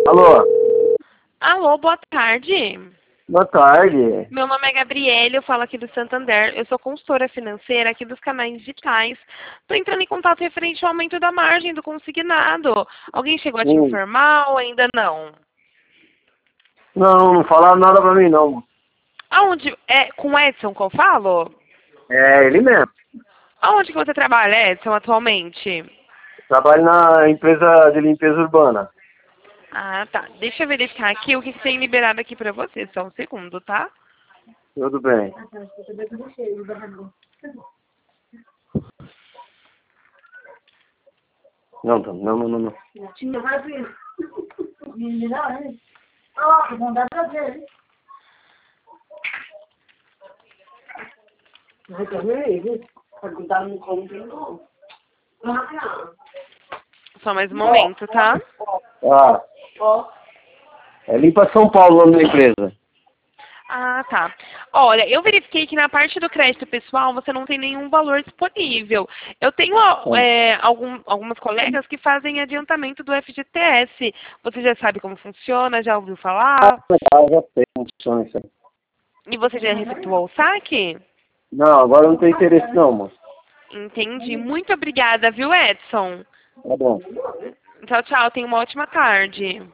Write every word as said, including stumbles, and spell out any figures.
Alô, Alô, boa tarde. boa tarde. Meu nome é Gabriele, eu falo aqui do Santander. Eu sou consultora financeira aqui dos canais digitais. Estou entrando em contato referente ao aumento da margem do consignado. Alguém chegou a te Hum. informar ou ainda não? Não, não falaram nada pra mim não. Aonde? É com o Edson que eu falo? É ele mesmo. Aonde que você trabalha, Edson, atualmente? Trabalho na empresa de limpeza urbana. Ah, tá. Deixa eu verificar aqui o que que tem liberado aqui pra você. Só um segundo, tá? Tudo bem. Não, não, não, não, não. Só mais um momento, tá? Ah, é Limpa São Paulo o nome da empresa. Ah, tá. Olha, eu verifiquei que na parte do crédito pessoal você não tem nenhum valor disponível. Eu tenho é, algum, algumas colegas que fazem adiantamento do F G T S. Você já sabe como funciona? Já ouviu falar? Ah, já sei como funciona isso aí. E você já efetuou o saque? Não, agora eu não tenho interesse não, moço. Entendi. Muito obrigada, viu, Edson? Tá bom. Tchau, tchau. Tenha uma ótima tarde.